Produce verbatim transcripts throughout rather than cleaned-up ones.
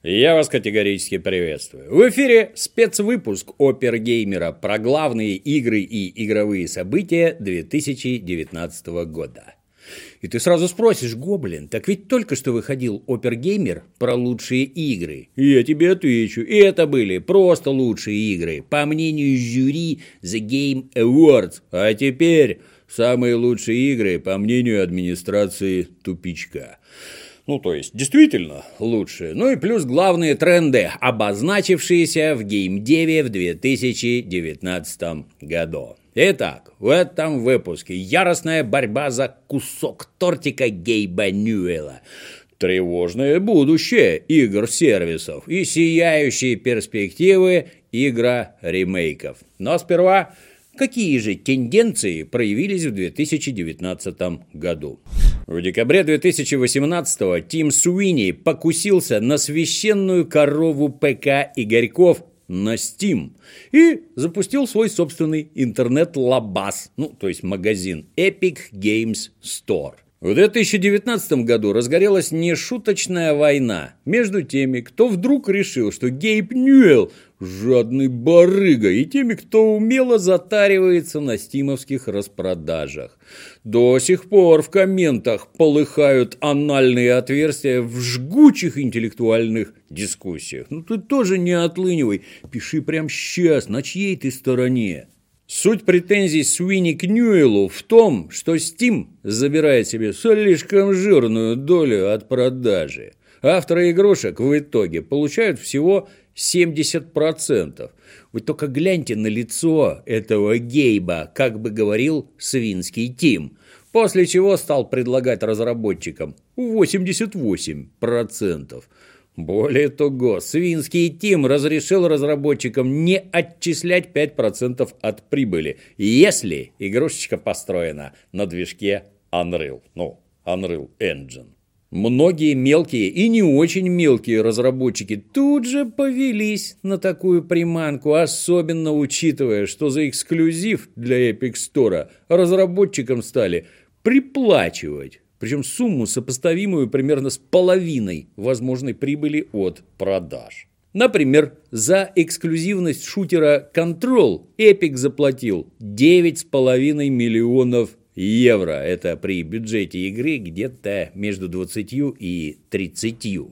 Я вас категорически приветствую. В эфире спецвыпуск Опергеймера про главные игры и игровые события две тысячи девятнадцатого года. И ты сразу спросишь, Гоблин, так ведь только что выходил Опергеймер про лучшие игры. И я тебе отвечу, и это были просто лучшие игры, по мнению жюри The Game Awards. А теперь самые лучшие игры, по мнению администрации тупичка. Ну, то есть, действительно лучшие. Ну и плюс главные тренды, обозначившиеся в геймдеве в две тысячи девятнадцатом году. Итак, в этом выпуске яростная борьба за кусок тортика Гейба Ньюэлла, тревожное будущее игр-сервисов и сияющие перспективы игра-ремейков. Но сперва, какие же тенденции проявились в две тысячи девятнадцатом году? В декабре две тысячи восемнадцатого Тим Суини покусился на священную корову ПК игорьков на Steam и запустил свой собственный интернет-лабаз, ну, то есть магазин Epic Games Store. В две тысячи девятнадцатом году разгорелась нешуточная война между теми, кто вдруг решил, что Гейб Ньюэлл жадный барыга, и теми, кто умело затаривается на стимовских распродажах. До сих пор в комментах полыхают анальные отверстия в жгучих интеллектуальных дискуссиях. Ну ты тоже не отлынивай, пиши прямо сейчас, на чьей ты стороне. Суть претензий Суини к Ньюэллу в том, что Steam забирает себе слишком жирную долю от продажи. Авторы игрушек в итоге получают всего семьдесят процентов. Вы только гляньте на лицо этого Гейба, как бы говорил свинский Тим, после чего стал предлагать разработчикам восемьдесят восемь процентов. Более того, свинский Тим разрешил разработчикам не отчислять пять процентов от прибыли, если игрушечка построена на движке Unreal, ну, Unreal Engine. Многие мелкие и не очень мелкие разработчики тут же повелись на такую приманку, особенно учитывая, что за эксклюзив для Epic Store разработчикам стали приплачивать. Причем сумму, сопоставимую примерно с половиной возможной прибыли от продаж. Например, за эксклюзивность шутера Control Epic заплатил девять с половиной миллионов евро. Это при бюджете игры где-то между двадцатью и тридцатью.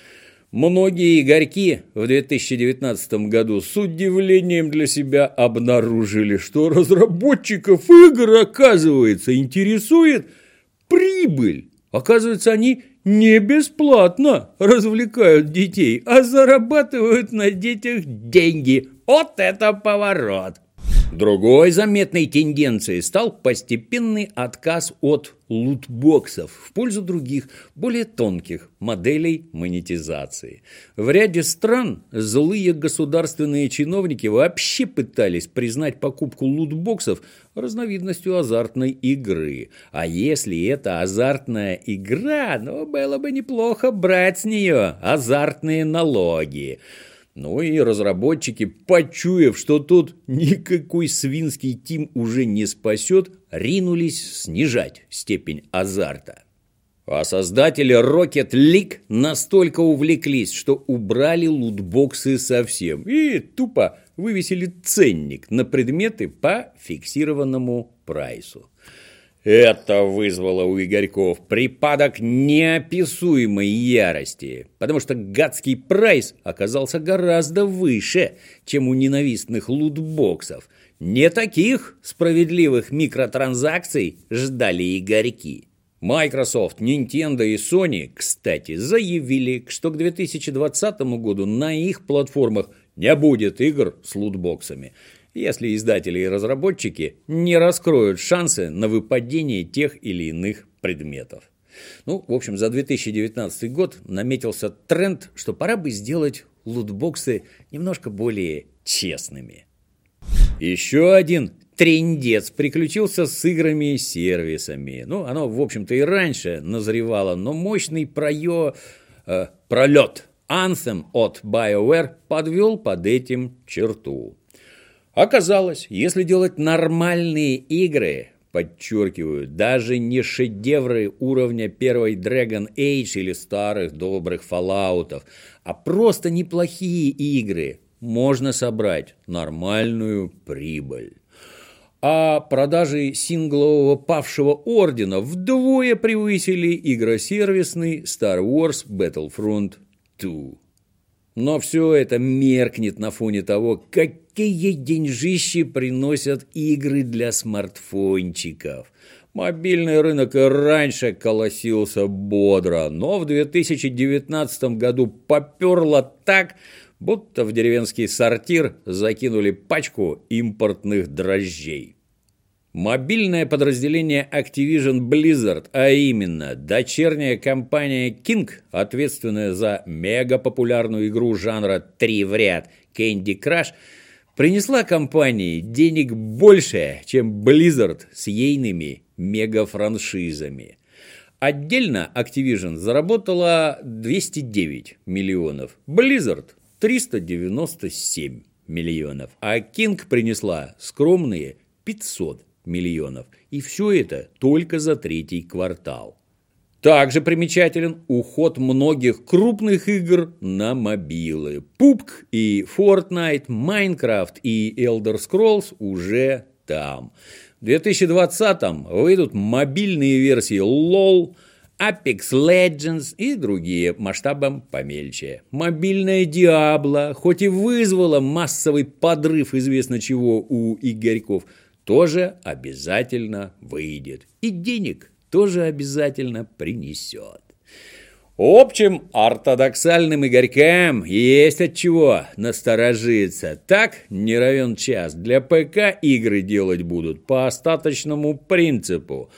Многие игорьки в две тысячи девятнадцатом году с удивлением для себя обнаружили, что разработчиков игр, оказывается, интересует прибыль. Оказывается, они не бесплатно развлекают детей, а зарабатывают на детях деньги. Вот это поворот! Другой заметной тенденцией стал постепенный отказ от лутбоксов в пользу других, более тонких моделей монетизации. В ряде стран злые государственные чиновники вообще пытались признать покупку лутбоксов разновидностью азартной игры. А если это азартная игра, ну, было бы неплохо брать с нее азартные налоги. Ну и разработчики, почуяв, что тут никакой свинский Тим уже не спасет, ринулись снижать степень азарта. А создатели Rocket League настолько увлеклись, что убрали лутбоксы совсем и тупо вывесили ценник на предметы по фиксированному прайсу. Это вызвало у игорьков припадок неописуемой ярости, потому что гадский прайс оказался гораздо выше, чем у ненавистных лутбоксов. Не таких справедливых микротранзакций ждали игорьки. Microsoft, Nintendo и Sony, кстати, заявили, что к две тысячи двадцатому году на их платформах не будет игр с лутбоксами, если издатели и разработчики не раскроют шансы на выпадение тех или иных предметов. Ну, в общем, за две тысячи девятнадцатый год наметился тренд, что пора бы сделать лутбоксы немножко более честными. Еще один трындец приключился с играми и сервисами. Ну, оно, в общем-то, и раньше назревало, но мощный прое... э, пролет Anthem от BioWare подвел под этим черту. Оказалось, если делать нормальные игры, подчеркиваю, даже не шедевры уровня первой Dragon Age или старых добрых Fallout'ов, а просто неплохие игры, можно собрать нормальную прибыль. А продажи синглового Павшего Ордена вдвое превысили игросервисный Star Wars Battlefront два. Но все это меркнет на фоне того, какие деньжищи приносят игры для смартфончиков. Мобильный рынок и раньше колосился бодро, но в две тысячи девятнадцатом году поперло так, будто в деревенский сортир закинули пачку импортных дрожжей. Мобильное подразделение Activision Blizzard, а именно дочерняя компания King, ответственная за мегапопулярную игру жанра три в ряд Candy Crush, принесла компании денег больше, чем Blizzard с ейными мегафраншизами. Отдельно Activision заработала двести девять миллионов, Blizzard – триста девяносто семь миллионов, а King принесла скромные пятьсот миллионов. И все это только за третий квартал. Также примечателен уход многих крупных игр на мобилы. пабг и Fortnite, Minecraft и Elder Scrolls уже там. В две тысячи двадцатом выйдут мобильные версии лол, Apex Legends и другие масштабом помельче. Мобильная Diablo, хоть и вызвала массовый подрыв известно чего у игорьков, тоже обязательно выйдет. И денег тоже обязательно принесет. В общем, ортодоксальным игорькам есть от чего насторожиться. Так, не равен час, для ПК игры делать будут по остаточному принципу.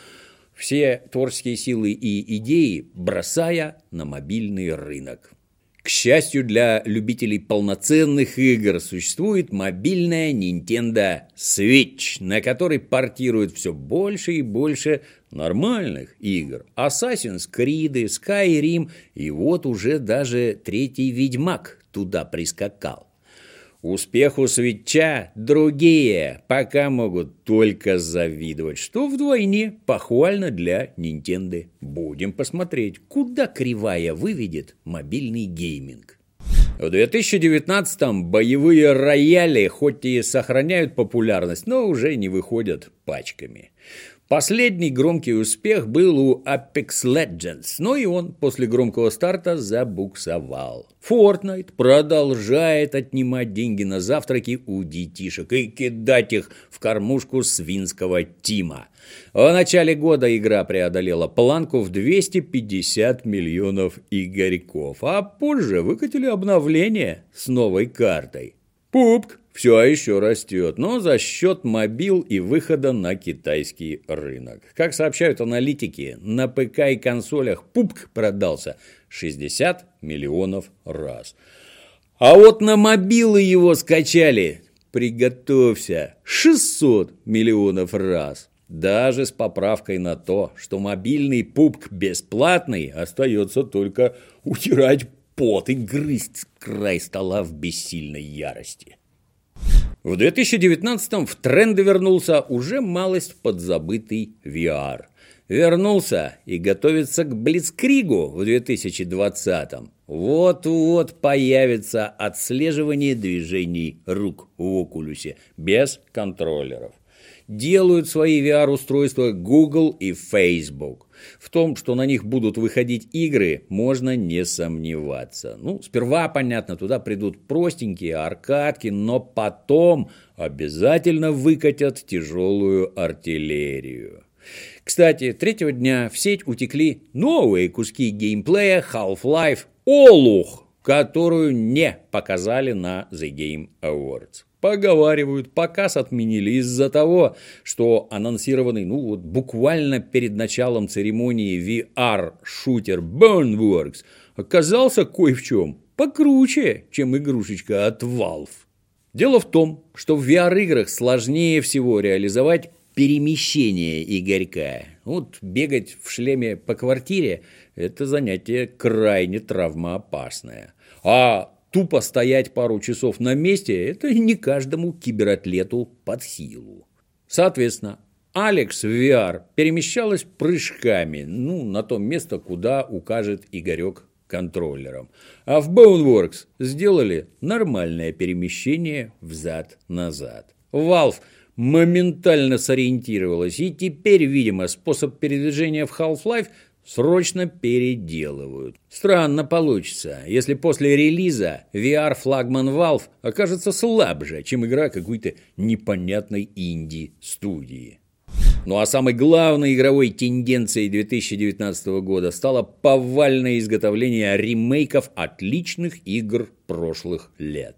Все творческие силы и идеи бросая на мобильный рынок. К счастью для любителей полноценных игр, существует мобильная Nintendo Switch, на которой портируют все больше и больше нормальных игр. Assassin's Creed, Skyrim и вот уже даже третий Ведьмак туда прискакал. Успеху Свитча другие пока могут только завидовать, что вдвойне похвально для Nintendo. Будем посмотреть, куда кривая выведет мобильный гейминг. В две тысячи девятнадцатом боевые рояли хоть и сохраняют популярность, но уже не выходят пачками. Последний громкий успех был у Apex Legends, но и он после громкого старта забуксовал. Fortnite продолжает отнимать деньги на завтраки у детишек и кидать их в кормушку свинского Тима. В начале года игра преодолела планку в двести пятьдесят миллионов игорьков, а позже выкатили обновление с новой картой. пабг все еще растет, но за счет мобил и выхода на китайский рынок. Как сообщают аналитики, на ПК и консолях пабг продался шестьдесят миллионов раз. А вот на мобилы его скачали, приготовься, шестьсот миллионов раз. Даже с поправкой на то, что мобильный пабг бесплатный, остается только утирать пот и грызть край стола в бессильной ярости. В две тысячи девятнадцатом в тренды вернулся уже малость подзабытый ви ар. Вернулся и готовится к Блицкригу в две тысячи двадцатом. Вот-вот появится отслеживание движений рук в Окулюсе без контроллеров. Делают свои ви ар-устройства Google и Facebook. В том, что на них будут выходить игры, можно не сомневаться. Ну, сперва, понятно, туда придут простенькие аркадки, но потом обязательно выкатят тяжелую артиллерию. Кстати, третьего дня в сеть утекли новые куски геймплея Half-Life Олух, которую не показали на The Game Awards. Поговаривают, показ отменили из-за того, что анонсированный, ну вот буквально перед началом церемонии ви ар-шутер Boneworks оказался кое в чем покруче, чем игрушечка от Valve. Дело в том, что в ви ар-играх сложнее всего реализовать перемещение игорька. Вот бегать в шлеме по квартире – это занятие крайне травмоопасное. А тупо стоять пару часов на месте – это не каждому кибератлету под силу. Соответственно, Алекс в ви ар перемещалась прыжками, ну, на то место, куда укажет Игорек контроллером. А в Boneworks сделали нормальное перемещение взад-назад. Valve моментально сориентировалась, и теперь, видимо, способ передвижения в Half-Life срочно переделывают. Странно получится, если после релиза ви ар-флагман Valve окажется слабже, чем игра какой-то непонятной инди-студии. Ну а самой главной игровой тенденцией две тысячи девятнадцатого года стало повальное изготовление ремейков отличных игр прошлых лет.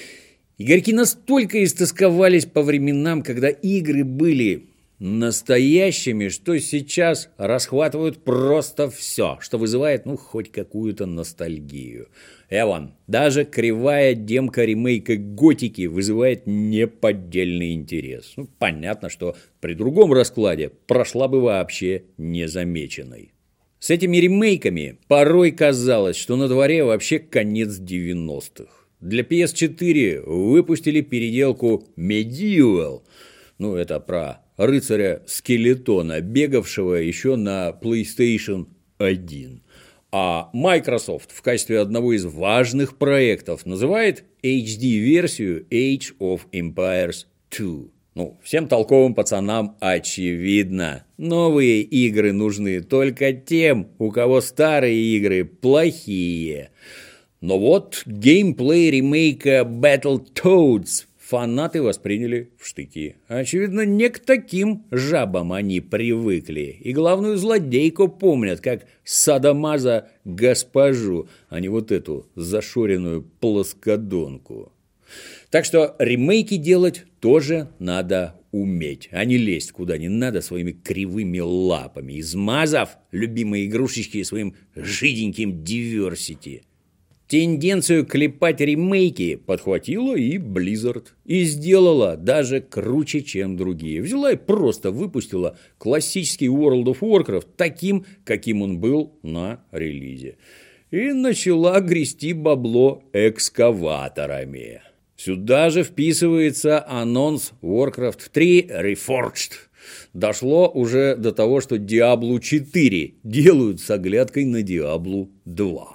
Игроки настолько истосковались по временам, когда игры были настоящими, что сейчас расхватывают просто все, что вызывает, ну, хоть какую-то ностальгию. Эван, даже кривая демка ремейка Готики вызывает неподдельный интерес. Ну, понятно, что при другом раскладе прошла бы вообще незамеченной. С этими ремейками порой казалось, что на дворе вообще конец девяностых. Для пи эс четыре выпустили переделку Medieval. Ну, это про рыцаря-скелетона, бегавшего еще на PlayStation один. А Microsoft в качестве одного из важных проектов называет эйч ди-версию Age of Empires два. Ну, всем толковым пацанам очевидно. Новые игры нужны только тем, у кого старые игры плохие. Но вот геймплей ремейка Battletoads фанаты восприняли в штыки. Очевидно, не к таким жабам они привыкли. И главную злодейку помнят, как садомаза госпожу, а не вот эту зашоренную плоскодонку. Так что ремейки делать тоже надо уметь, а не лезть куда не надо своими кривыми лапами, измазав любимые игрушечки своим жиденьким диверсити. Тенденцию клепать ремейки подхватила и Blizzard. И сделала даже круче, чем другие. Взяла и просто выпустила классический World of Warcraft таким, каким он был на релизе. И начала грести бабло экскаваторами. Сюда же вписывается анонс Warcraft три Reforged. Дошло уже до того, что Diablo четыре делают с оглядкой на Diablo два.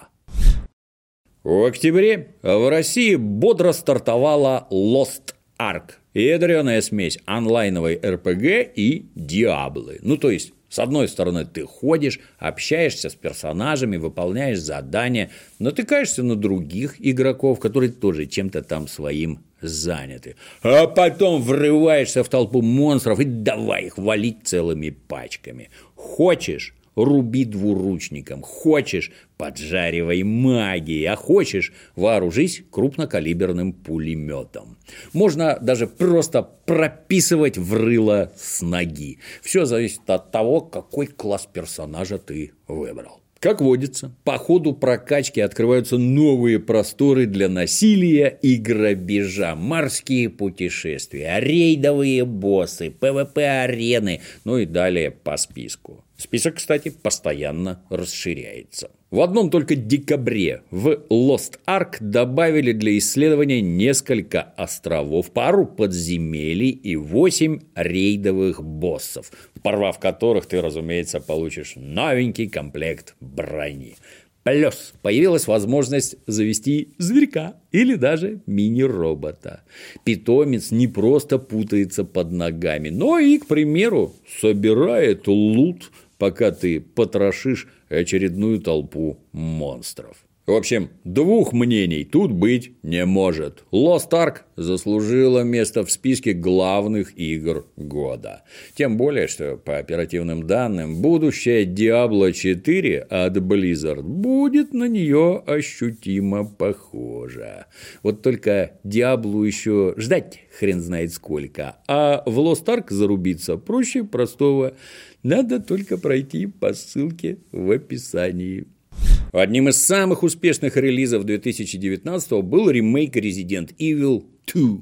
В октябре в России бодро стартовала Lost Ark. Ядреная смесь онлайновой эр пи джи и Диаблы. Ну, то есть, с одной стороны, ты ходишь, общаешься с персонажами, выполняешь задания, натыкаешься на других игроков, которые тоже чем-то там своим заняты. А потом врываешься в толпу монстров и давай их валить целыми пачками. Хочешь — руби двуручником, хочешь — поджаривай магией, а хочешь — вооружись крупнокалиберным пулеметом. Можно даже просто прописывать в рыло с ноги. Все зависит от того, какой класс персонажа ты выбрал. Как водится, по ходу прокачки открываются новые просторы для насилия и грабежа, морские путешествия, рейдовые боссы, пэ вэ пэ-арены, ну и далее по списку. Список, кстати, постоянно расширяется. В одном только декабре в Lost Ark добавили для исследования несколько островов, пару подземелий и восемь рейдовых боссов, порвав которых ты, разумеется, получишь новенький комплект брони. Плюс появилась возможность завести зверька или даже мини-робота. Питомец не просто путается под ногами, но и, к примеру, собирает лут, пока ты потрошишь очередную толпу монстров. В общем, двух мнений тут быть не может. Lost Ark заслужила место в списке главных игр года. Тем более, что по оперативным данным, будущее Diablo четыре от Blizzard будет на нее ощутимо похоже. Вот только Diablo еще ждать хрен знает сколько, а в Lost Ark зарубиться проще простого. Надо только пройти по ссылке в описании. Одним из самых успешных релизов две тысячи девятнадцатого был ремейк Resident Evil два.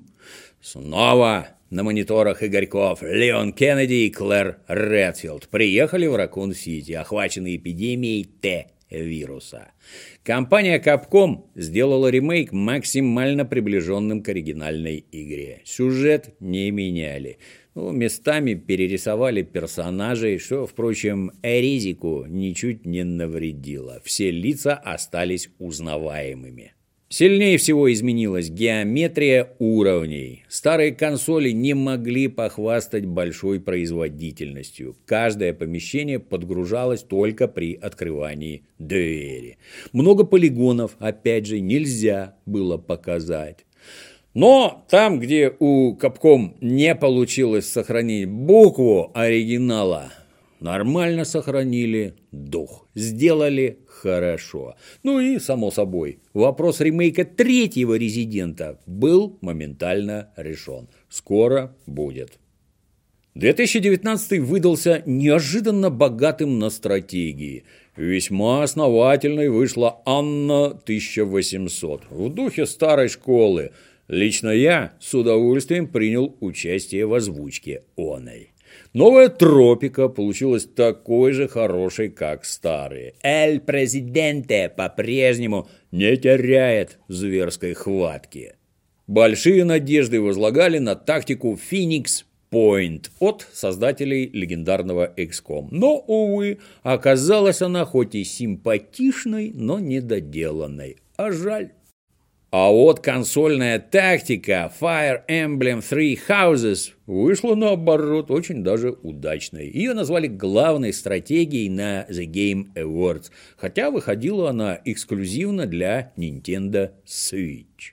Снова на мониторах игорьков Леон Кеннеди и Клэр Редфилд приехали в Ракун-Сити, охваченные эпидемией Т-вируса. Компания Capcom сделала ремейк максимально приближенным к оригинальной игре. Сюжет не меняли. Ну, местами перерисовали персонажей, что, впрочем, Ризику ничуть не навредило. Все лица остались узнаваемыми. Сильнее всего изменилась геометрия уровней. Старые консоли не могли похвастать большой производительностью. Каждое помещение подгружалось только при открывании двери. Много полигонов, опять же, нельзя было показать. Но там, где у Capcom не получилось сохранить букву оригинала, нормально сохранили дух. Сделали хорошо. Ну и, само собой, вопрос ремейка третьего «Резидента» был моментально решен. Скоро будет. две тысячи девятнадцатый выдался неожиданно богатым на стратегии. Весьма основательной вышла Анна тысяча восемьсот. В духе старой школы. Лично я с удовольствием принял участие в озвучке оной. Новая Тропика получилась такой же хорошей, как старые. Эль Президенте по-прежнему не теряет зверской хватки. Большие надежды возлагали на тактику Phoenix Point от создателей легендарного икс ком. Но, увы, оказалась она хоть и симпатичной, но недоделанной. А жаль. А вот консольная тактика Fire Emblem Three Houses вышла, наоборот, очень даже удачной. Ее назвали главной стратегией на The Game Awards, хотя выходила она эксклюзивно для Nintendo Switch.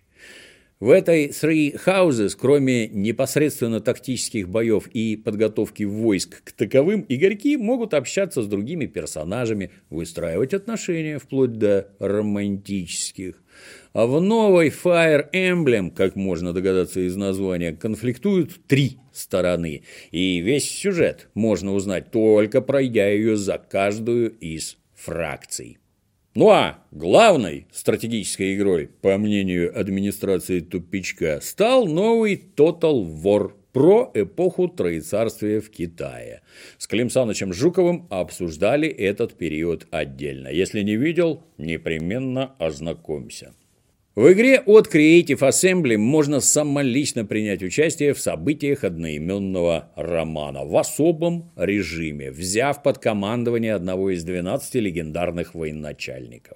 В этой Three Houses, кроме непосредственно тактических боев и подготовки войск к таковым, игроки могут общаться с другими персонажами, выстраивать отношения вплоть до романтических. А в новой Fire Emblem, как можно догадаться из названия, конфликтуют три стороны. И весь сюжет можно узнать, только пройдя ее за каждую из фракций. Ну а главной стратегической игрой, по мнению администрации тупичка, стал новый Total War про эпоху Троецарствия в Китае. С Клим Санычем Жуковым обсуждали этот период отдельно. Если не видел, непременно ознакомься. В игре от Creative Assembly можно самолично принять участие в событиях одноименного романа в особом режиме, взяв под командование одного из двенадцати легендарных военачальников.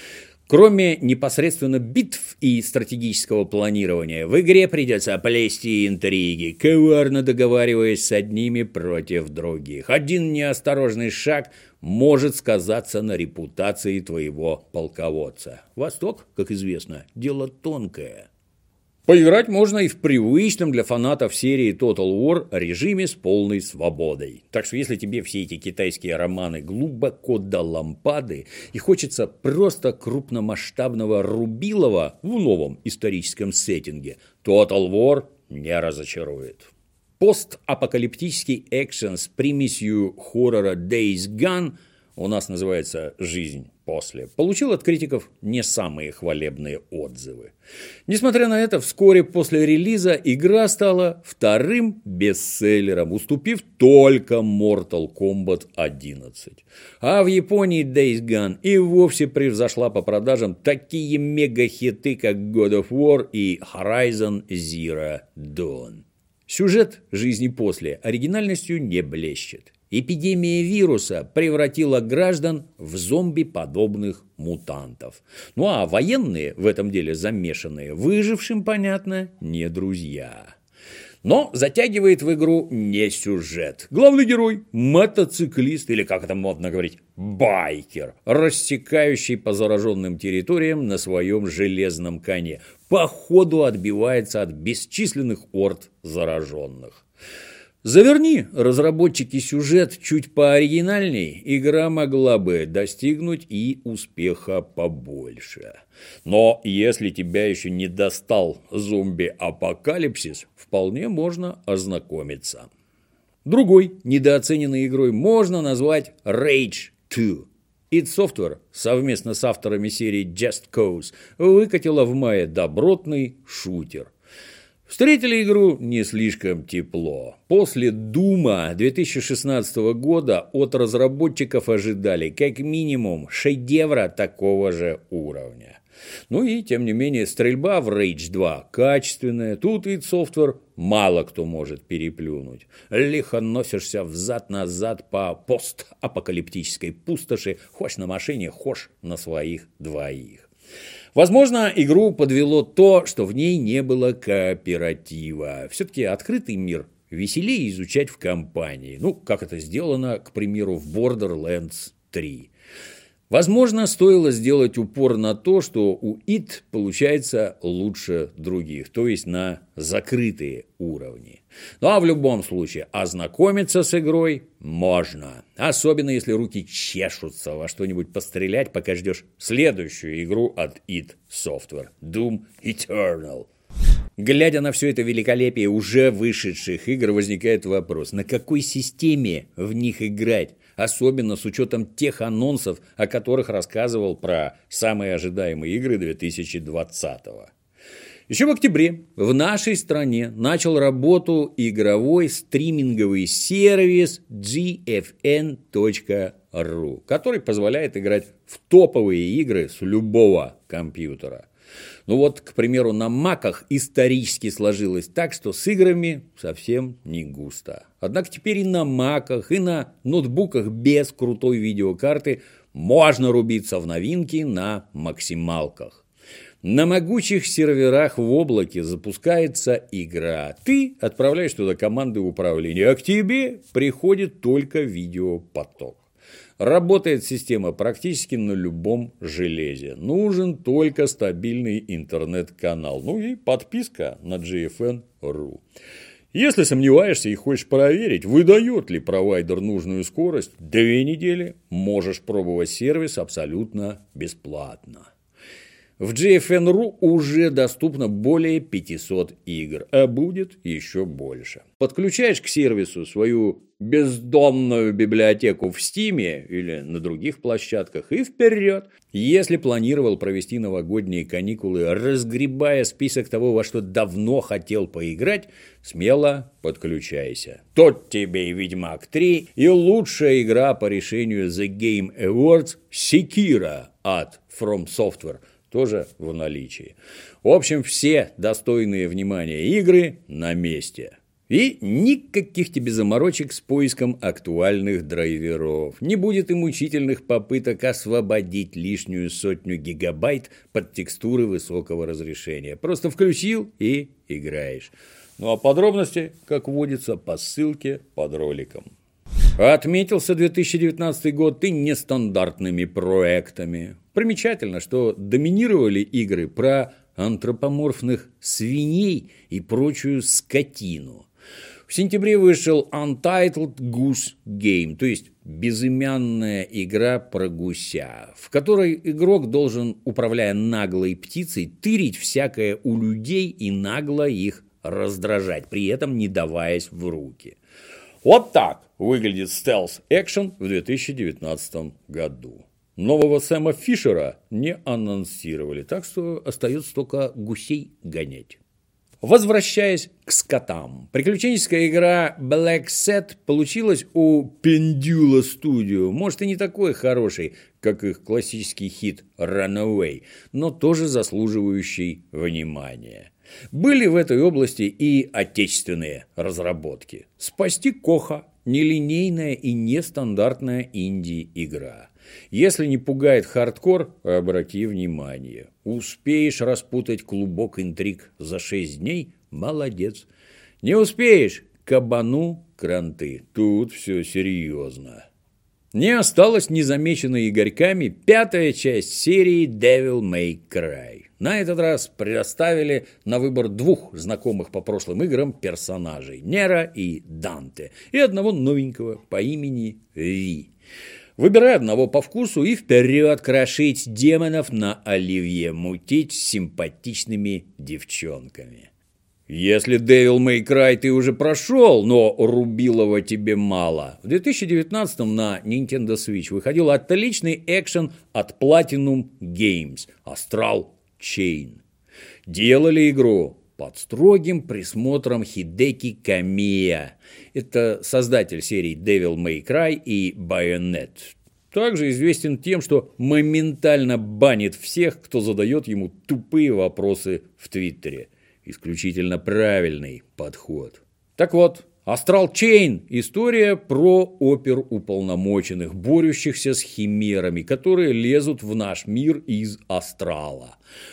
Кроме непосредственно битв и стратегического планирования, в игре придется плести интриги, коварно договариваясь с одними против других. Один неосторожный шаг может сказаться на репутации твоего полководца. Восток, как известно, дело тонкое. Поиграть можно и в привычном для фанатов серии Total War режиме с полной свободой. Так что если тебе все эти китайские романы глубоко до лампады и хочется просто крупномасштабного рубилова в новом историческом сеттинге, Total War не разочарует. Постапокалиптический экшен с примесью хоррора Days Gone, у нас называется «Жизнь после», получил от критиков не самые хвалебные отзывы. Несмотря на это, вскоре после релиза игра стала вторым бестселлером, уступив только Mortal Kombat одиннадцать. А в Японии Days Gone и вовсе превзошла по продажам такие мегахиты, как God of War и Horizon Zero Dawn. Сюжет «Жизни после» оригинальностью не блещет. Эпидемия вируса превратила граждан в зомби-подобных мутантов. Ну а военные, в этом деле замешанные, выжившим, понятно, не друзья. Но затягивает в игру не сюжет. Главный герой – мотоциклист, или, как это модно говорить, байкер, рассекающий по зараженным территориям на своем железном коне. По ходу отбивается от бесчисленных орд зараженных. Заверни, разработчики, сюжет чуть пооригинальней, игра могла бы достигнуть и успеха побольше. Но если тебя еще не достал зомби-апокалипсис, вполне можно ознакомиться. Другой недооцененной игрой можно назвать Rage два. id Software совместно с авторами серии Just Cause выкатила в мае добротный шутер. Встретили игру не слишком тепло. После Дума две тысячи шестнадцатого года от разработчиков ожидали как минимум шедевра такого же уровня. Ну и, тем не менее, стрельба в Рейдж два качественная, тут id Software мало кто может переплюнуть. Лихо носишься взад-назад по постапокалиптической пустоши, хошь на машине, хошь на своих двоих. Возможно, игру подвело то, что в ней не было кооператива. Все-таки открытый мир веселее изучать в компании. Ну, как это сделано, к примеру, в Borderlands три. Возможно, стоило сделать упор на то, что у id получается лучше других, то есть на закрытые уровни. Ну а в любом случае, ознакомиться с игрой можно. Особенно, если руки чешутся во что-нибудь пострелять, пока ждешь следующую игру от id Software – Doom Eternal. Глядя на все это великолепие уже вышедших игр, возникает вопрос, на какой системе в них играть? Особенно с учетом тех анонсов, о которых рассказывал про самые ожидаемые игры две тысячи двадцатого. Еще в октябре в нашей стране начал работу игровой стриминговый сервис джи эф эн точка ру, который позволяет играть в топовые игры с любого компьютера. Ну вот, к примеру, на маках исторически сложилось так, что с играми совсем не густо. Однако теперь и на маках, и на ноутбуках без крутой видеокарты можно рубиться в новинки на максималках. На могучих серверах в облаке запускается игра. Ты отправляешь туда команды управления, а к тебе приходит только видеопоток. Работает система практически на любом железе. Нужен только стабильный интернет-канал. Ну и подписка на джи эф эн точка ру. Если сомневаешься и хочешь проверить, выдает ли провайдер нужную скорость, две недели можешь пробовать сервис абсолютно бесплатно. В джи эф эн точка ру уже доступно более пятисот игр, а будет еще больше. Подключаешь к сервису свою бездонную библиотеку в Стиме или на других площадках и вперед. Если планировал провести новогодние каникулы, разгребая список того, во что давно хотел поиграть, смело подключайся. Тот тебе и Ведьмак три, и лучшая игра по решению The Game Awards Sekiro от From Software тоже в наличии. В общем, все достойные внимания игры на месте. И никаких тебе заморочек с поиском актуальных драйверов. Не будет и мучительных попыток освободить лишнюю сотню гигабайт под текстуры высокого разрешения. Просто включил и играешь. Ну а подробности, как водится, по ссылке под роликом. Отметился две тысячи девятнадцатый год и нестандартными проектами. Примечательно, что доминировали игры про антропоморфных свиней и прочую скотину. В сентябре вышел Untitled Goose Game, то есть безымянная игра про гуся, в которой игрок должен, управляя наглой птицей, тырить всякое у людей и нагло их раздражать, при этом не даваясь в руки. Вот так выглядит стелс-экшен в две тысячи девятнадцатом году. Нового Сэма Фишера не анонсировали, так что остается только гусей гонять. Возвращаясь к скотам, приключенческая игра Black Set получилась у Pendula Studio, может и не такой хороший, как их классический хит Runaway, но тоже заслуживающий внимания. Были в этой области и отечественные разработки. «Спасти Коха» – нелинейная и нестандартная инди-игра. Если не пугает хардкор, обрати внимание. Успеешь распутать клубок интриг за шесть дней – молодец. Не успеешь – кабану кранты. Тут все серьезно. Не осталось незамеченной игорьками пятая часть серии Devil May Cry. На этот раз предоставили на выбор двух знакомых по прошлым играм персонажей – Нера и Данте, и одного новенького по имени Ви. Выбирай одного по вкусу и вперед крошить демонов на оливье, мутить с симпатичными девчонками. Если Devil May Cry ты уже прошел, но рубилова тебе мало, в две тысячи девятнадцатом на Nintendo Switch выходил отличный экшен от Platinum Games Astral Chain. Делали игру под строгим присмотром Хидеки Камия. Это создатель серий Devil May Cry и Bayonetta. также известен тем, что моментально банит всех, кто задает ему тупые вопросы в Твиттере. Исключительно правильный подход. Так вот, Astral Chain – история про оперуполномоченных, борющихся с химерами, которые лезут в наш мир из астрала.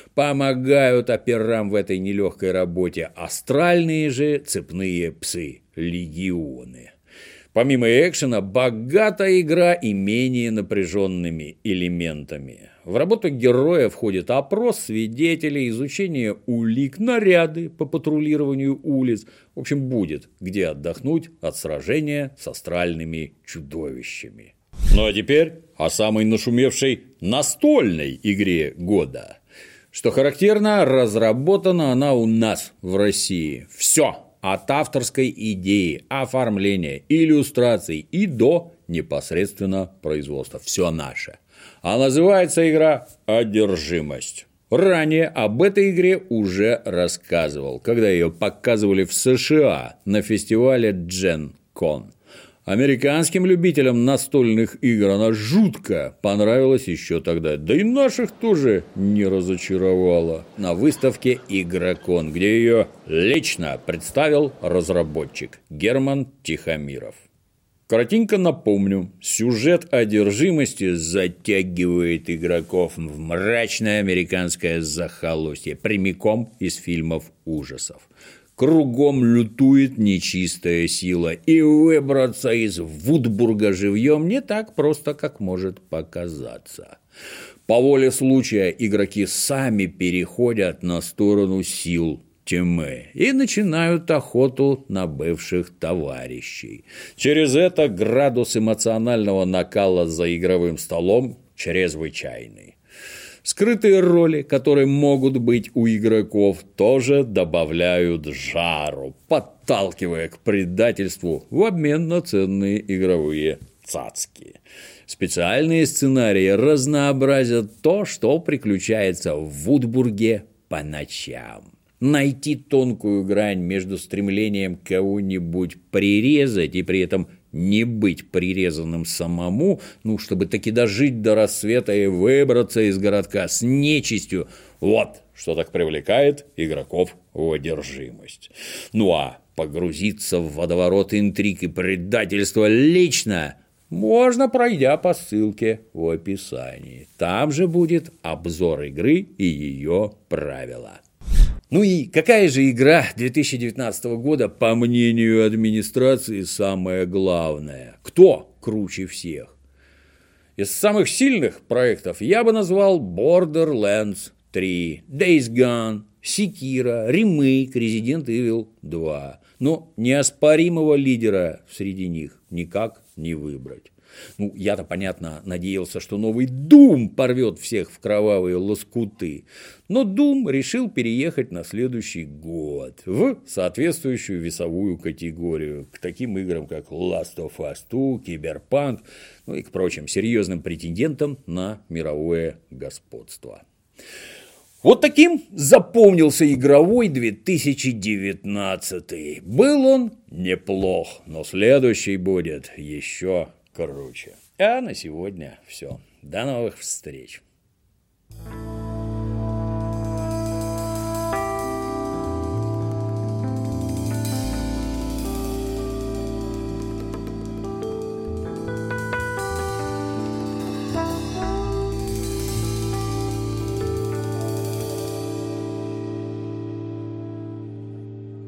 Помогают операм в этой нелегкой работе астральные же цепные псы – легионы. Помимо экшена, богата игра и менее напряженными элементами. В работу героя входит опрос свидетелей, изучение улик, наряды по патрулированию улиц. В общем, будет где отдохнуть от сражения с астральными чудовищами. Ну а теперь о самой нашумевшей настольной игре года. Что характерно, разработана она у нас в России. Все. От авторской идеи, оформления, иллюстраций и до непосредственно производства. Все наше. А называется игра «Одержимость». Ранее об этой игре уже рассказывал, когда ее показывали в США на фестивале Gen Con. Американским любителям настольных игр она жутко понравилась еще тогда, да и наших тоже не разочаровала. На выставке Игрокон, где ее лично представил разработчик Герман Тихомиров. Коротенько напомню, сюжет одержимости затягивает игроков в мрачное американское захолустье, прямиком из фильмов ужасов. Кругом лютует нечистая сила, и выбраться из Вудбурга живьем не так просто, как может показаться. По воле случая игроки сами переходят на сторону сил тьмы и начинают охоту на бывших товарищей. Через это градус эмоционального накала за игровым столом чрезвычайный. Скрытые роли, которые могут быть у игроков, тоже добавляют жару, подталкивая к предательству в обмен на ценные игровые цацки. Специальные сценарии разнообразят то, что приключается в Вудбурге по ночам. Найти тонкую грань между стремлением кого-нибудь прирезать и при этом не быть прирезанным самому, ну, чтобы таки дожить до рассвета и выбраться из городка с нечистью. Вот что так привлекает игроков в одержимость. Ну а погрузиться в водоворот интриг и предательства лично можно, пройдя по ссылке в описании. Там же будет обзор игры и ее правила. Ну и какая же игра две тысячи девятнадцатого года, по мнению администрации, самая главная? Кто круче всех? Из самых сильных проектов я бы назвал Borderlands три, Days Gone, Sekiro, ремейк Resident Evil два. Но неоспоримого лидера среди них никак не выбрать. Ну, я-то, понятно, надеялся, что новый Doom порвет всех в кровавые лоскуты. Но Doom решил переехать на следующий год в соответствующую весовую категорию к таким играм, как Last of Us два, Cyberpunk, ну и к прочим серьезным претендентам на мировое господство. Вот таким запомнился игровой две тысячи девятнадцатый. Был он неплох, но следующий будет еще круче. А на сегодня все. До новых встреч.